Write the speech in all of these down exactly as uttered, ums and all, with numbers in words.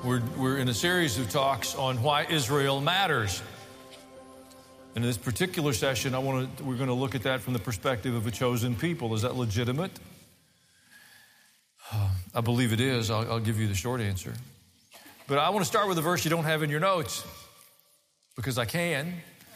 We're, we're in a series of talks on why Israel matters. And in this particular session, I want to, we're going to look at that from the perspective of a chosen people. Is that legitimate? Uh, I believe it is. I'll, I'll give you the short answer. But I want to start with a verse you don't have in your notes, because I can.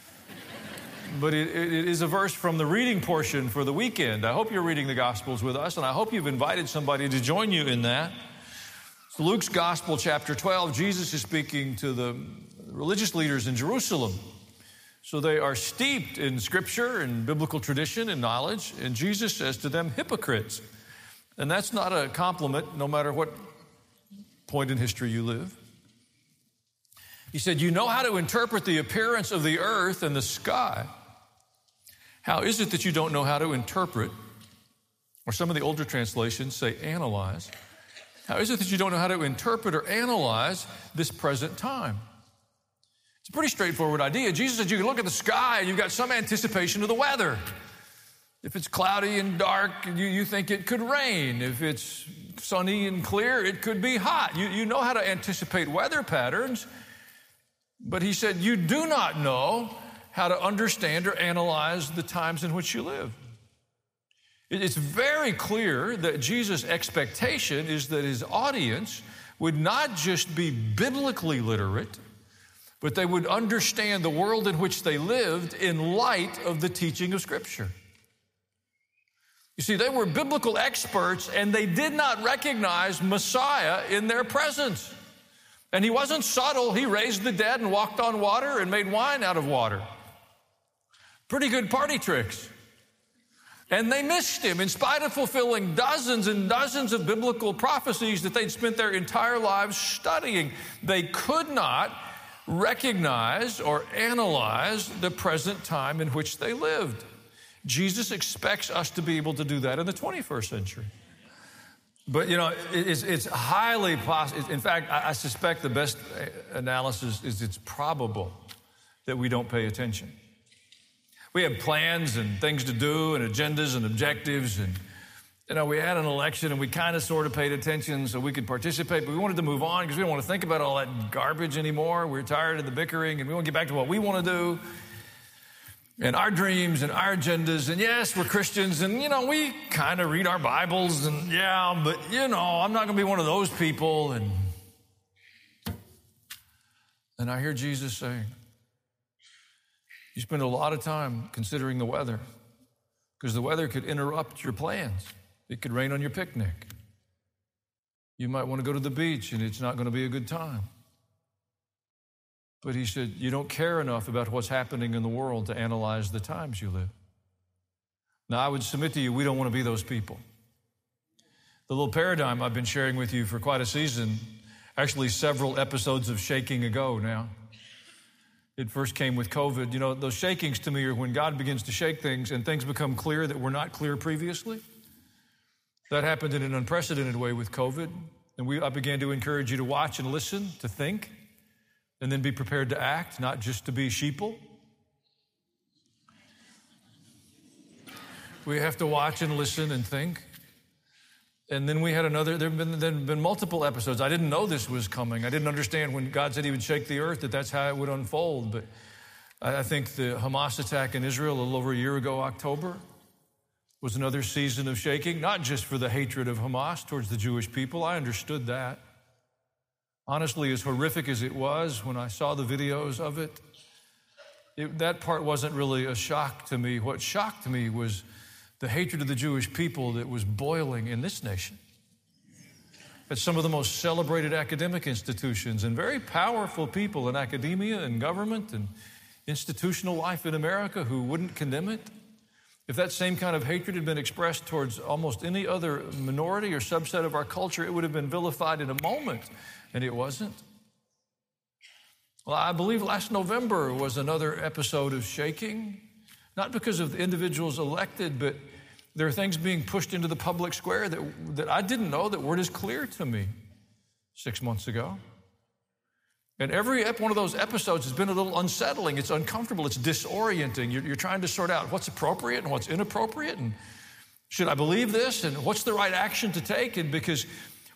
But it, it is a verse from the reading portion for the weekend. I hope you're reading the Gospels with us, and I hope you've invited somebody to join you in that. It's Luke's Gospel, chapter twelve. Jesus is speaking to the religious leaders in Jerusalem. So they are steeped in Scripture and biblical tradition and knowledge, and Jesus says to them, hypocrites. And that's not a compliment, no matter what point in history you live. He said, you know how to interpret the appearance of the earth and the sky. How is it that you don't know how to interpret, or some of the older translations say analyze, how is it that you don't know how to interpret or analyze this present time? It's a pretty straightforward idea. Jesus said you can look at the sky and you've got some anticipation of the weather. If it's cloudy and dark, you, you think it could rain. If it's sunny and clear, it could be hot. You, you know how to anticipate weather patterns. But he said you do not know how to understand or analyze the times in which you live. It's very clear that Jesus' expectation is that his audience would not just be biblically literate, but they would understand the world in which they lived in light of the teaching of Scripture. You see, they were biblical experts, and they did not recognize Messiah in their presence. And he wasn't subtle. He raised the dead and walked on water and made wine out of water. Pretty good party tricks. And they missed him in spite of fulfilling dozens and dozens of biblical prophecies that they'd spent their entire lives studying. They could not recognize or analyze the present time in which they lived. Jesus expects us to be able to do that in the twenty-first century. But, you know, it's, it's highly possible. In fact, I suspect the best analysis is it's probable that we don't pay attention. We have plans and things to do and agendas and objectives. And, you know, we had an election and we kind of sort of paid attention so we could participate, but we wanted to move on because we don't want to think about all that garbage anymore. We're tired of the bickering and we want to get back to what we want to do and our dreams and our agendas. And yes, we're Christians and, you know, we kind of read our Bibles and yeah, but, you know, I'm not going to be one of those people. And, and I hear Jesus saying, you spend a lot of time considering the weather because the weather could interrupt your plans. It could rain on your picnic. You might want to go to the beach and it's not going to be a good time. But he said, you don't care enough about what's happening in the world to analyze the times you live. Now, I would submit to you, we don't want to be those people. The little paradigm I've been sharing with you for quite a season, actually several episodes of shaking ago now. It first came with COVID. You know, those shakings to me are when God begins to shake things and things become clear that were not clear previously. That happened in an unprecedented way with COVID. And we, I began to encourage you to watch and listen, to think, and then be prepared to act, not just to be sheeple. We have to watch and listen and think. And then we had another, there have been, there have been multiple episodes. I didn't know this was coming. I didn't understand when God said he would shake the earth that that's how it would unfold. But I think the Hamas attack in Israel a little over a year ago, October, was another season of shaking, not just for the hatred of Hamas towards the Jewish people. I understood that. Honestly, as horrific as it was when I saw the videos of it, it that part wasn't really a shock to me. What shocked me was the hatred of the Jewish people that was boiling in this nation. At some of the most celebrated academic institutions and very powerful people in academia and government and institutional life in America who wouldn't condemn it. If that same kind of hatred had been expressed towards almost any other minority or subset of our culture, it would have been vilified in a moment, and it wasn't. Well, I believe last November was another episode of shaking, not because of the individuals elected, but there are things being pushed into the public square that, that I didn't know that weren't as clear to me six months ago. And every one of those episodes has been a little unsettling. It's uncomfortable. It's disorienting. You're, you're trying to sort out what's appropriate and what's inappropriate. And should I believe this? And what's the right action to take? And because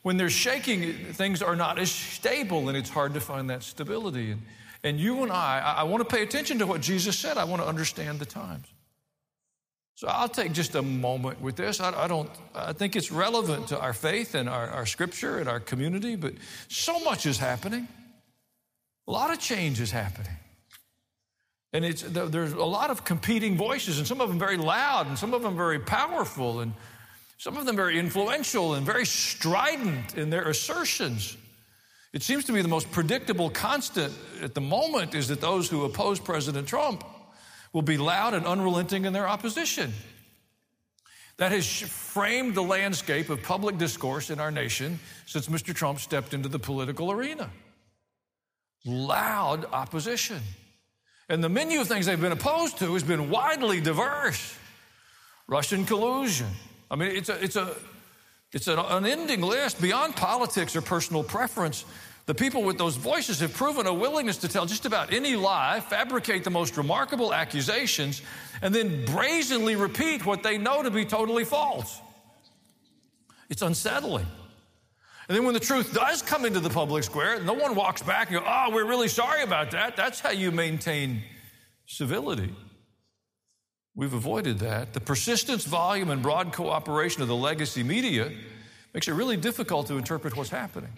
When there's shaking, things are not as stable, and it's hard to find that stability. And, and you and I, I, I want to pay attention to what Jesus said. I want to understand the times. So I'll take just a moment with this. I, I don't. I think it's relevant to our faith and our, our scripture and our community, but so much is happening. A lot of change is happening. And it's, there's a lot of competing voices, and some of them very loud, and some of them very powerful, and some of them very influential and very strident in their assertions. It seems to be the most predictable constant at the moment is that those who oppose President Trump will be loud and unrelenting in their opposition. That has framed the landscape of public discourse in our nation since Mister Trump stepped into the political arena. Loud opposition. And the menu of things they've been opposed to has been widely diverse. Russian collusion. I mean, it's a, it's a, it's an unending list beyond politics or personal preference. The people with those voices have proven a willingness to tell just about any lie, fabricate the most remarkable accusations, and then brazenly repeat what they know to be totally false. It's unsettling. And then when the truth does come into the public square, no one walks back and goes, oh, we're really sorry about that. That's how you maintain civility. We've avoided that. The persistence, volume, and broad cooperation of the legacy media makes it really difficult to interpret what's happening.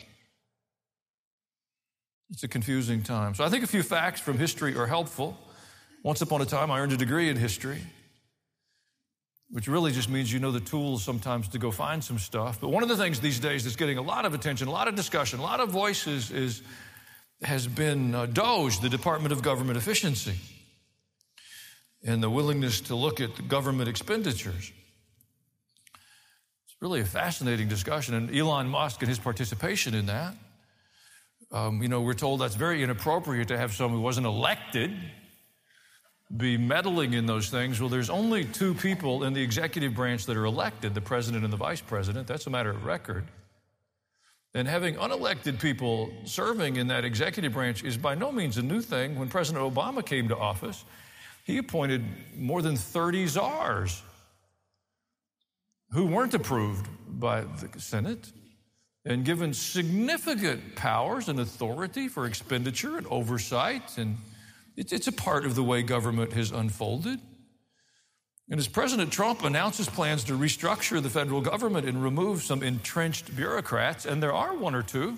It's a confusing time. So I think a few facts from history are helpful. Once upon a time, I earned a degree in history, which really just means you know the tools sometimes to go find some stuff. But one of the things these days that's getting a lot of attention, a lot of discussion, a lot of voices is, has been uh, D O G, the Department of Government Efficiency, and the willingness to look at government expenditures. It's really a fascinating discussion, and Elon Musk and his participation in that. Um, you know, we're told that's very inappropriate to have someone who wasn't elected be meddling in those things. Well, there's only two people in the executive branch that are elected, the president and the vice president. That's a matter of record. And having unelected people serving in that executive branch is by no means a new thing. When President Obama came to office, he appointed more than thirty czars who weren't approved by the Senate and given significant powers and authority for expenditure and oversight. And it's a part of the way government has unfolded. And as President Trump announces plans to restructure the federal government and remove some entrenched bureaucrats, and there are one or two,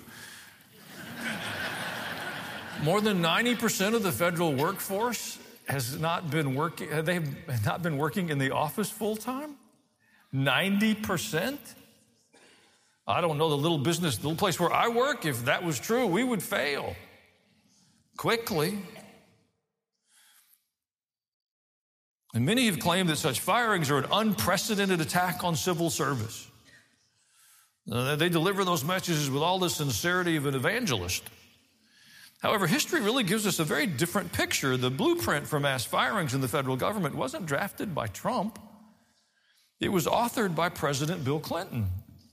more than ninety percent of the federal workforce has not been working, they have not been working in the office full time? ninety percent? I don't know, the little business, the little place where I work, if that was true, we would fail quickly. And many have claimed that such firings are an unprecedented attack on civil service. Uh, they deliver those messages with all the sincerity of an evangelist. However, history really gives us a very different picture. The blueprint for mass firings in the federal government wasn't drafted by Trump. It was authored by President Bill Clinton.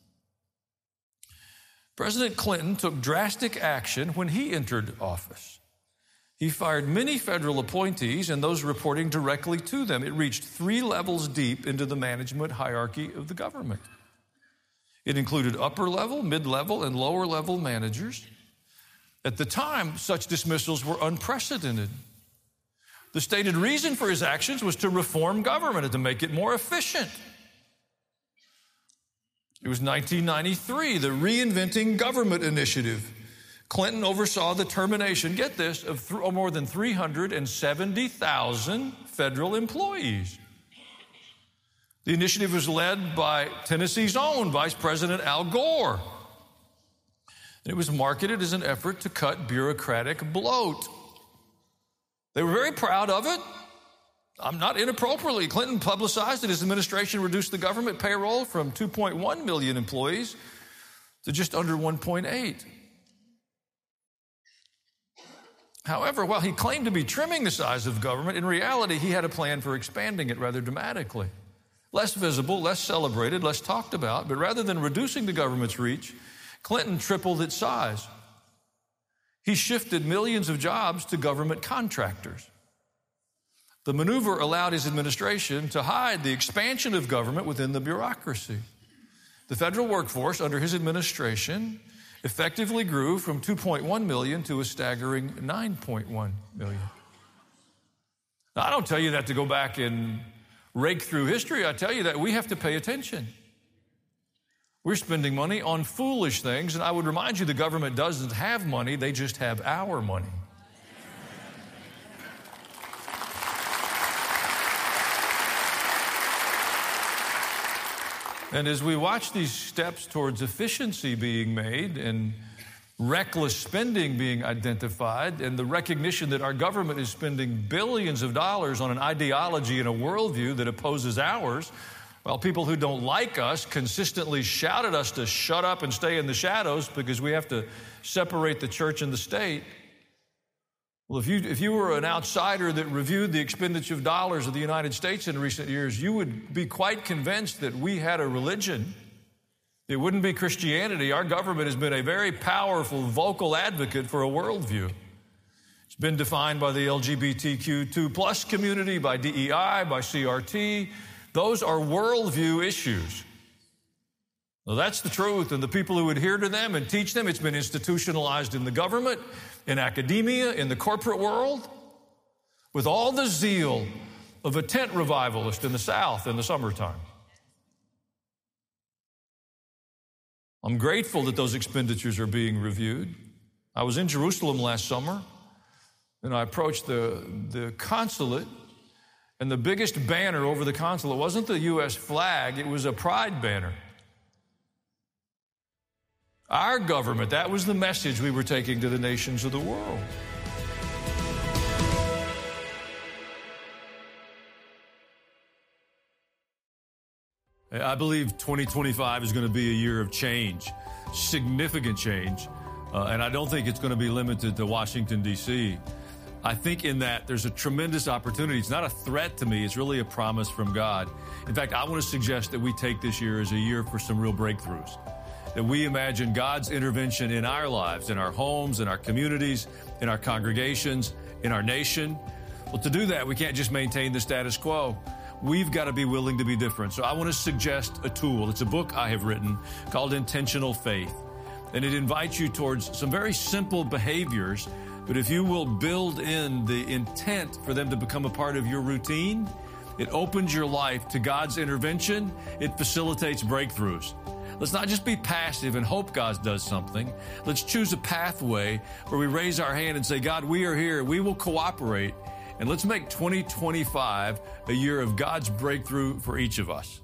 President Clinton took drastic action when he entered office. He fired many federal appointees and those reporting directly to them. It reached three levels deep into the management hierarchy of the government. It included upper level, mid-level, and lower level managers. At the time, such dismissals were unprecedented. The stated reason for his actions was to reform government and to make it more efficient. It was nineteen ninety-three, the Reinventing Government Initiative. Clinton oversaw the termination, get this, of th- more than three hundred seventy thousand federal employees. The initiative was led by Tennessee's own Vice President Al Gore. And it was marketed as an effort to cut bureaucratic bloat. They were very proud of it. I'm not inappropriately. Clinton publicized that his administration reduced the government payroll from two point one million employees to just under one point eight. However, while he claimed to be trimming the size of government, in reality, he had a plan for expanding it rather dramatically. Less visible, less celebrated, less talked about, but rather than reducing the government's reach, Clinton tripled its size. He shifted millions of jobs to government contractors. The maneuver allowed his administration to hide the expansion of government within the bureaucracy. The federal workforce under his administration effectively grew from two point one million to a staggering nine point one million. Now, I don't tell you that to go back and rake through history. I tell you that we have to pay attention. We're spending money on foolish things, and I would remind you the government doesn't have money, they just have our money. And as we watch these steps towards efficiency being made and reckless spending being identified and the recognition that our government is spending billions of dollars on an ideology and a worldview that opposes ours, while people who don't like us consistently shout at us to shut up and stay in the shadows because we have to separate the church and the state. Well, if you, if you were an outsider that reviewed the expenditure of dollars of the United States in recent years, you would be quite convinced that we had a religion. It wouldn't be Christianity. Our government has been a very powerful, vocal advocate for a worldview. It's been defined by the L G B T Q two plus community, by D E I, by C R T. Those are worldview issues. Well, that's the truth, and the people who adhere to them and teach them, it's been institutionalized in the government, in academia, in the corporate world, with all the zeal of a tent revivalist in the South in the summertime. I'm grateful that those expenditures are being reviewed. I was in Jerusalem last summer, and I approached the, the consulate, and the biggest banner over the consulate wasn't the U S flag, it was a pride banner. Our government, that was the message we were taking to the nations of the world. I believe twenty twenty-five is going to be a year of change, significant change, uh, and I don't think it's going to be limited to Washington, D C I think in that there's a tremendous opportunity. It's not a threat to me. It's really a promise from God. In fact, I want to suggest that we take this year as a year for some real breakthroughs, that we imagine God's intervention in our lives, in our homes, in our communities, in our congregations, in our nation. Well, to do that, we can't just maintain the status quo. We've got to be willing to be different. So I want to suggest a tool. It's a book I have written called Intentional Faith. And it invites you towards some very simple behaviors, but if you will build in the intent for them to become a part of your routine, it opens your life to God's intervention. It facilitates breakthroughs. Let's not just be passive and hope God does something. Let's choose a pathway where we raise our hand and say, God, we are here. We will cooperate. And let's make twenty twenty-five a year of God's breakthrough for each of us.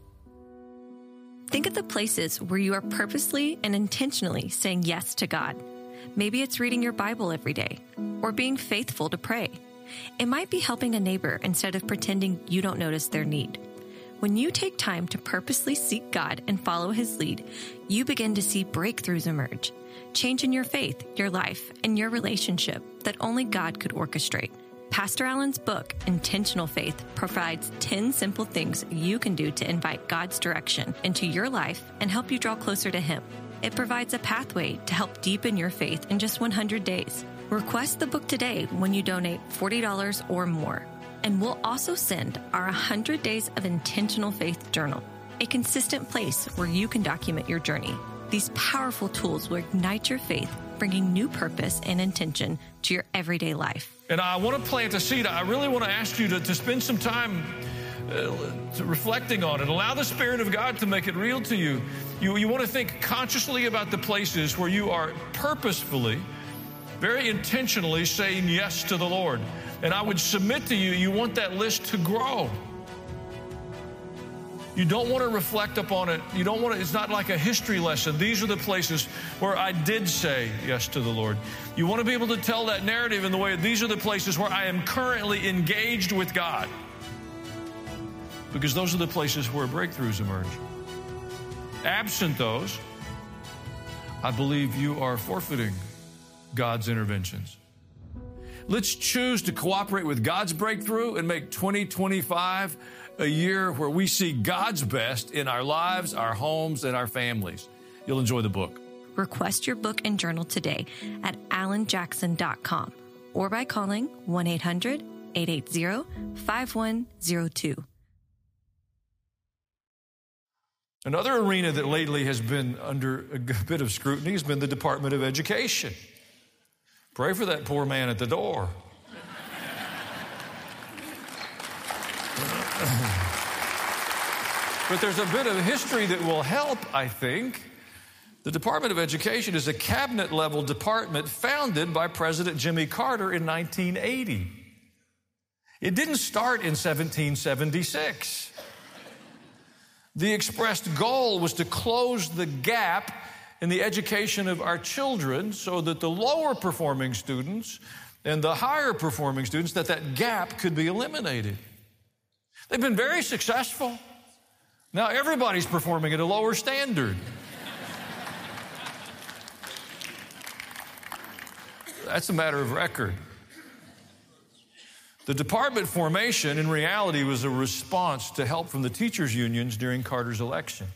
Think of the places where you are purposely and intentionally saying yes to God. Maybe it's reading your Bible every day or being faithful to pray. It might be helping a neighbor instead of pretending you don't notice their need. When you take time to purposely seek God and follow His lead, you begin to see breakthroughs emerge, change in your faith, your life, and your relationship that only God could orchestrate. Pastor Allen's book, Intentional Faith, provides ten simple things you can do to invite God's direction into your life and help you draw closer to Him. It provides a pathway to help deepen your faith in just one hundred days. Request the book today when you donate forty dollars or more. And we'll also send our one hundred Days of Intentional Faith Journal, a consistent place where you can document your journey. These powerful tools will ignite your faith, bringing new purpose and intention to your everyday life. And I want to plant a seed. I really want to ask you to, to spend some time uh, to reflecting on it. Allow the Spirit of God to make it real to you. You, you want to think consciously about the places where you are purposefully, very intentionally saying yes to the Lord. And I would submit to you, you want that list to grow. You don't want to reflect upon it. You don't want to, it's not like a history lesson. These are the places where I did say yes to the Lord. You want to be able to tell that narrative in the way, these are the places where I am currently engaged with God. Because those are the places where breakthroughs emerge. Absent those, I believe you are forfeiting God's interventions. Let's choose to cooperate with God's breakthrough and make twenty twenty-five a year where we see God's best in our lives, our homes, and our families. You'll enjoy the book. Request your book and journal today at alan jackson dot com or by calling one eight hundred eight eight zero five one zero two. Another arena that lately has been under a bit of scrutiny has been the Department of Education. Pray for that poor man at the door. But there's a bit of history that will help, I think. The Department of Education is a cabinet-level department founded by President Jimmy Carter in nineteen eighty. It didn't start in seventeen seventy-six. The expressed goal was to close the gap in the education of our children so that the lower performing students and the higher performing students, that that gap could be eliminated. They've been very successful. Now everybody's performing at a lower standard. That's a matter of record. The department formation, in reality, was a response to help from the teachers' unions during Carter's election.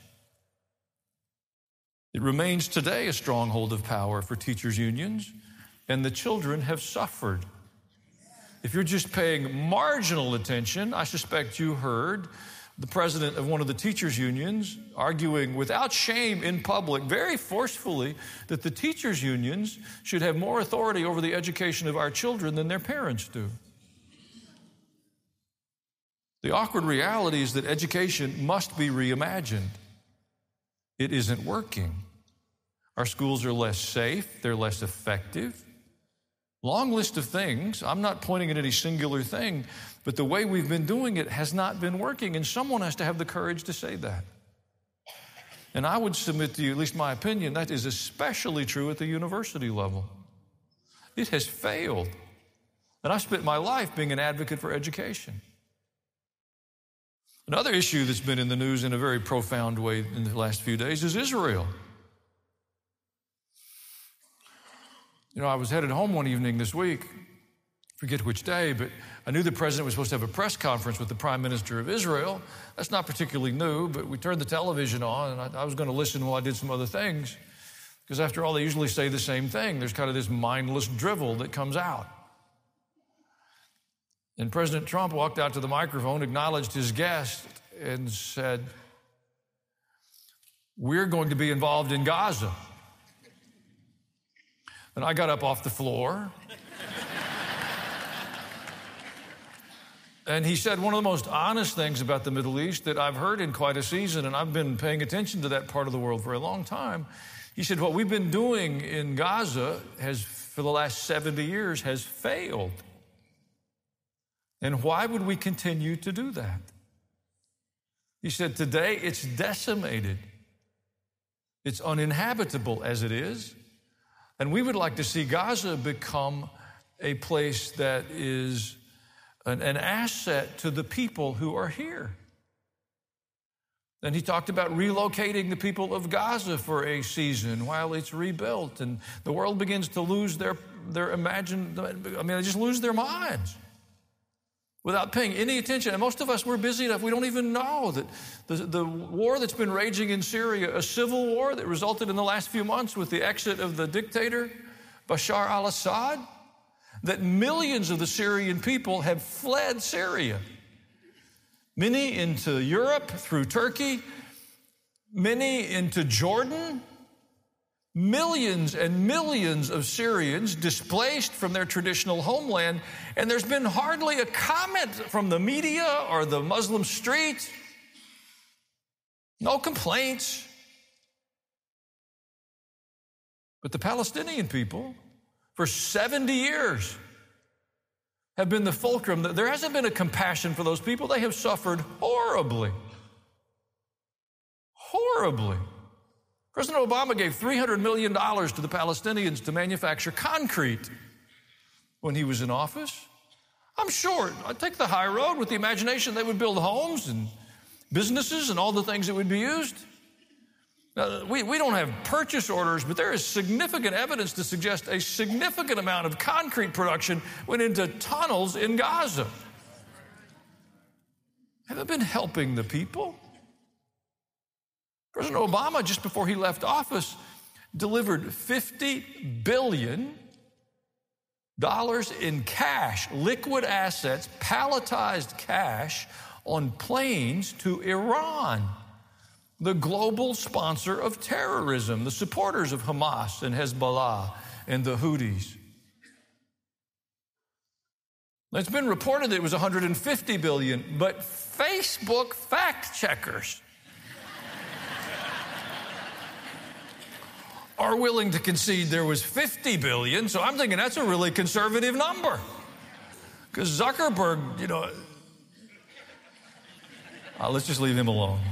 It remains today a stronghold of power for teachers' unions, and the children have suffered. If you're just paying marginal attention, I suspect you heard the president of one of the teachers' unions arguing without shame in public, very forcefully, that the teachers' unions should have more authority over the education of our children than their parents do. The awkward reality is that education must be reimagined. It isn't working. Our schools are less safe, they're less effective. Long list of things. I'm not pointing at any singular thing, but the way we've been doing it has not been working, and someone has to have the courage to say that. And I would submit to you, at least my opinion, that is especially true at the university level. It has failed. And I spent my life being an advocate for education. Another issue that's been in the news in a very profound way in the last few days is Israel. You know, I was headed home one evening this week, forget which day, but I knew the president was supposed to have a press conference with the prime minister of Israel. That's not particularly new, but we turned the television on, and I, I was going to listen while I did some other things, because after all, they usually say the same thing. There's kind of this mindless drivel that comes out. And President Trump walked out to the microphone, acknowledged his guest, and said, "We're going to be involved in Gaza." And I got up off the floor. And he said one of the most honest things about the Middle East that I've heard in quite a season, and I've been paying attention to that part of the world for a long time. He said, what we've been doing in Gaza has, for the last seventy years, has failed. And why would we continue to do that? He said, today it's decimated. It's uninhabitable as it is. And we would like to see Gaza become a place that is an, an asset to the people who are here. And he talked about relocating the people of Gaza for a season while it's rebuilt. And the world begins to lose their, their imagine, I mean, they just lose their minds without paying any attention. And most of us, we're busy enough, we don't even know that the, the war that's been raging in Syria, a civil war that resulted in the last few months with the exit of the dictator, Bashar al-Assad, that millions of the Syrian people have fled Syria. Many into Europe through Turkey, many into Jordan. Millions and millions of Syrians displaced from their traditional homeland, and there's been hardly a comment from the media or the Muslim street. No complaints. But the Palestinian people, for seventy years, have been the fulcrum. There hasn't been a compassion for those people. They have suffered horribly. Horribly. President Obama gave three hundred million dollars to the Palestinians to manufacture concrete when he was in office. I'm sure, I'd take the high road with the imagination they would build homes and businesses and all the things that would be used. Now, we, we don't have purchase orders, but there is significant evidence to suggest a significant amount of concrete production went into tunnels in Gaza. Haven't been helping the people. President Obama, just before he left office, delivered fifty billion dollars in cash, liquid assets, palletized cash on planes to Iran. the global sponsor of terrorism, the supporters of Hamas and Hezbollah and the Houthis. It's been reported that it was one hundred fifty billion dollars, but Facebook fact checkers are willing to concede there was fifty billion dollars, so I'm thinking that's a really conservative number. Because Zuckerberg, you know, uh, let's just leave him alone.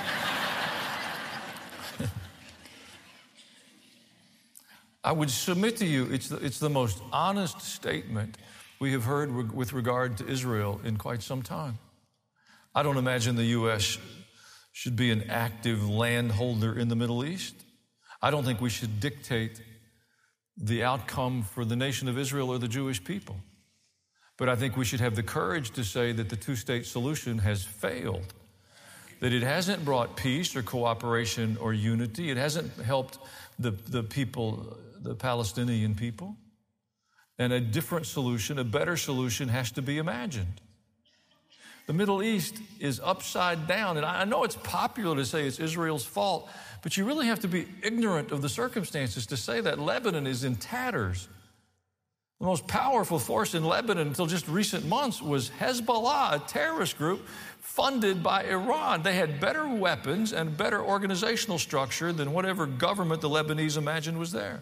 I would submit to you, it's the, it's the most honest statement we have heard re- with regard to Israel in quite some time. I don't imagine the U S should be an active landholder in the Middle East. I don't think we should dictate the outcome for the nation of Israel or the Jewish people. But I think we should have the courage to say that the two-state solution has failed, that it hasn't brought peace or cooperation or unity. It hasn't helped the, the people, the Palestinian people. And a different solution, a better solution has to be imagined. The Middle East is upside down. And I know it's popular to say it's Israel's fault, but you really have to be ignorant of the circumstances to say that. Lebanon is in tatters. The most powerful force in Lebanon until just recent months was Hezbollah, a terrorist group funded by Iran. They had better weapons and better organizational structure than whatever government the Lebanese imagined was there.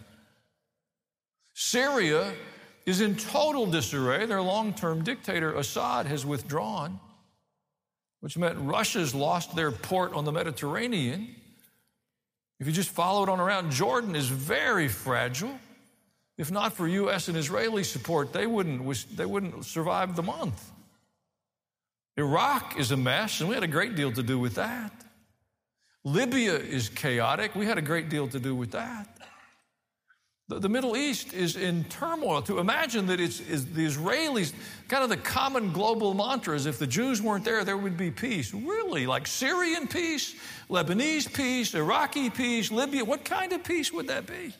Syria is in total disarray. Their long-term dictator, Assad, has withdrawn, which meant Russia's lost their port on the Mediterranean. If you just follow it on around, Jordan is very fragile. If not for U S and Israeli support, they wouldn't, they wouldn't survive the month. Iraq is a mess, and we had a great deal to do with that. Libya is chaotic. We had a great deal to do with that. The, the Middle East is in turmoil. To imagine that it's, it's the Israelis, kind of the common global mantra is if the Jews weren't there, there would be peace. Really? Like Syrian peace, Lebanese peace, Iraqi peace, Libya? What kind of peace would that be?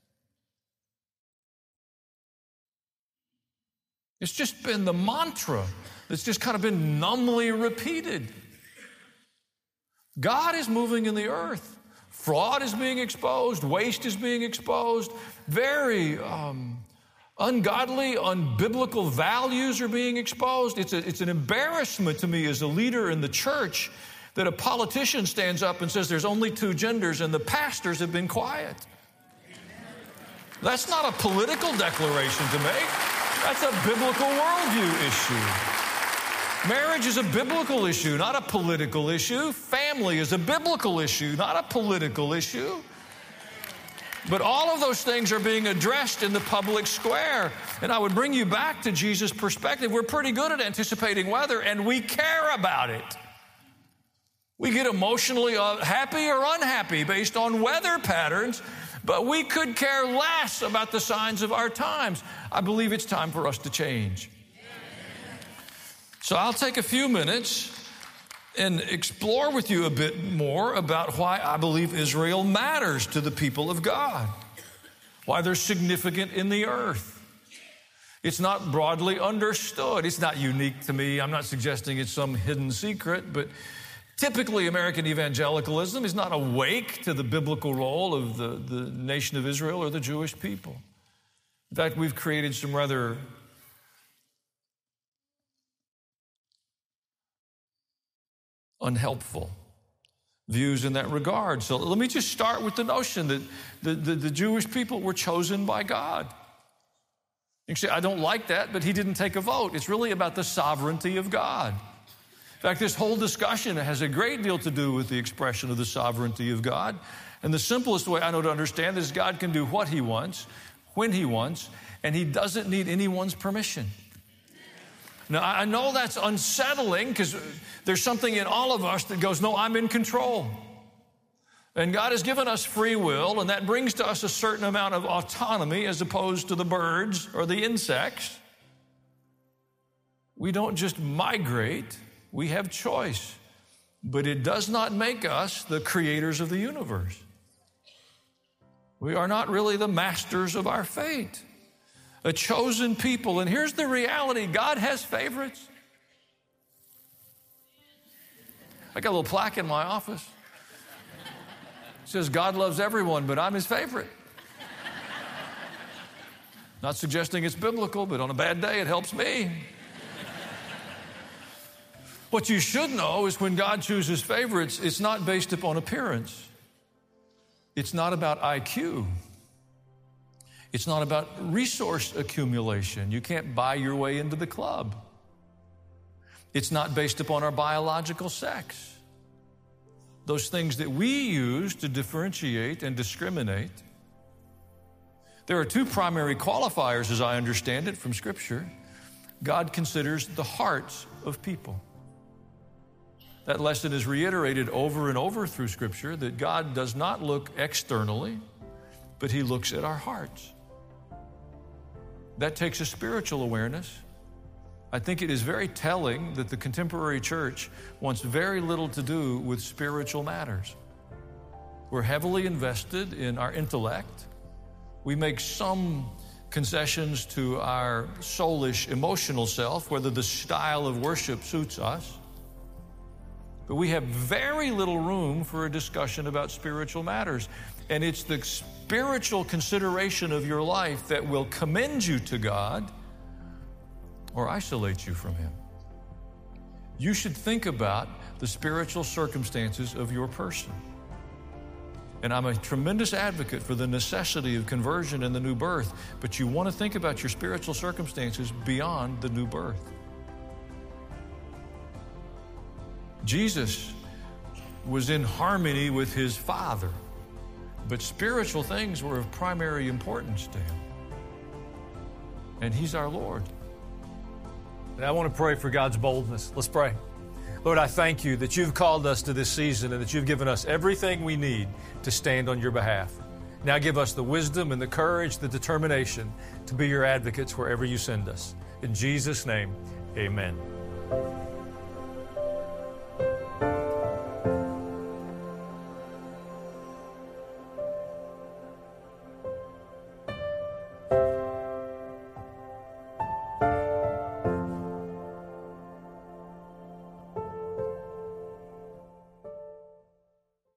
It's just been the mantra that's just kind of been numbly repeated. God is moving in the earth. Fraud is being exposed. Waste is being exposed. Very um, ungodly, unbiblical values are being exposed. It's, a, it's an embarrassment to me as a leader in the church that a politician stands up and says there's only two genders and the pastors have been quiet. That's not a political declaration to make. That's a biblical worldview issue. Marriage is a biblical issue, not a political issue. Family is a biblical issue, not a political issue. But all of those things are being addressed in the public square. And I would bring you back to Jesus' perspective. We're pretty good at anticipating weather, and we care about it. We get emotionally happy or unhappy based on weather patterns, but we could care less about the signs of our times. I believe it's time for us to change. So I'll take a few minutes and explore with you a bit more about why I believe Israel matters to the people of God, why they're significant in the earth. It's not broadly understood. It's not unique to me. I'm not suggesting it's some hidden secret, but typically American evangelicalism is not awake to the biblical role of the, the nation of Israel or the Jewish people. In fact, we've created some rather unhelpful views in that regard. So let me just start with the notion that the, the, the Jewish people were chosen by God. You can say, I don't like that, but he didn't take a vote. It's really about the sovereignty of God. In fact, this whole discussion has a great deal to do with the expression of the sovereignty of God. And the simplest way I know to understand is God can do what he wants, when he wants, and he doesn't need anyone's permission. Now, I know that's unsettling because there's something in all of us that goes, no, I'm in control. And God has given us free will, and that brings to us a certain amount of autonomy as opposed to the birds or the insects. We don't just migrate, we have choice. But it does not make us the creators of the universe. We are not really the masters of our fate. A chosen people. And here's the reality. God has favorites. I got a little plaque in my office. He says, God loves everyone, but I'm his favorite. Not suggesting it's biblical, but on a bad day, it helps me. What you should know is when God chooses favorites, it's not based upon appearance. It's not about I Q. It's not about resource accumulation. You can't buy your way into the club. It's not based upon our biological sex. Those things that we use to differentiate and discriminate. There are two primary qualifiers, as I understand it from Scripture. God considers the hearts of people. That lesson is reiterated over and over through Scripture, that God does not look externally, but he looks at our hearts. That takes a spiritual awareness. I think it is very telling that the contemporary church wants very little to do with spiritual matters. We're heavily invested in our intellect. We make some concessions to our soulish, emotional self, whether the style of worship suits us. But we have very little room for a discussion about spiritual matters. And it's the spiritual consideration of your life that will commend you to God or isolate you from him. You should think about the spiritual circumstances of your person. And I'm a tremendous advocate for the necessity of conversion and the new birth, but you want to think about your spiritual circumstances beyond the new birth. Jesus was in harmony with his Father, but spiritual things were of primary importance to him. And he's our Lord. And I want to pray for God's boldness. Let's pray. Lord, I thank you that you've called us to this season and that you've given us everything we need to stand on your behalf. Now give us the wisdom and the courage, the determination to be your advocates wherever you send us. In Jesus' name, amen.